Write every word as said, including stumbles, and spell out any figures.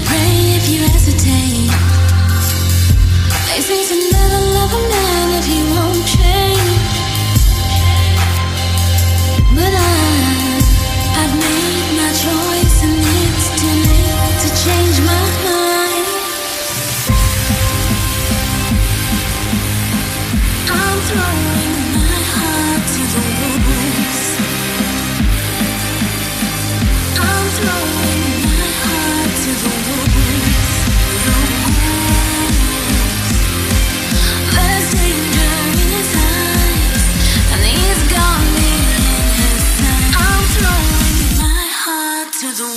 pray if you hesitate. Makes me to never love a man if he won't change. But I, I've made my choice and it's too late to change my mind. I'm throwing my heart to the wolves. I'm throwing my heart to the wolves. The wolves. There's danger in his eyes, and he's got me in his sight. I'm throwing my heart to the